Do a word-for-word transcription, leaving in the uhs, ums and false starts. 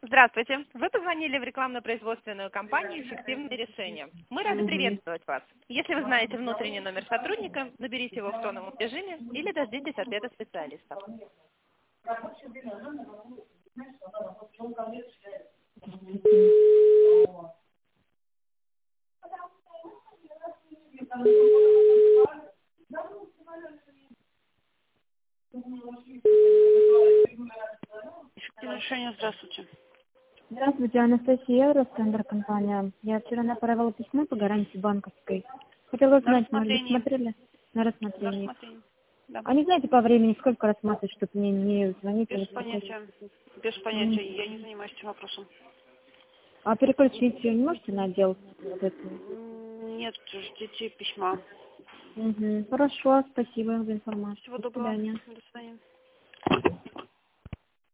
Здравствуйте. Вы позвонили в рекламно-производственную компанию «Эффективные решения». Мы рады приветствовать вас. Если вы знаете внутренний номер сотрудника, наберите его в тоновом режиме или дождитесь ответа специалиста. Эффективное решение, здравствуйте. Здравствуйте, Анастасия, Евростендер компания. Я вчера направила письмо по гарантии банковской. Хотела На узнать, может быть, рассмотрение. смотрели? На На рассмотрение. рассмотрение. Да. А не знаете по времени, сколько рассматривать, чтобы мне не звонить или Без переключить? понятия. Без понятия. Я не занимаюсь этим вопросом. А переключить ее не можете на отдел? М, Нет, ждите письма. Угу. Хорошо, спасибо за информацию. Всего До доброго. свидания. До свидания.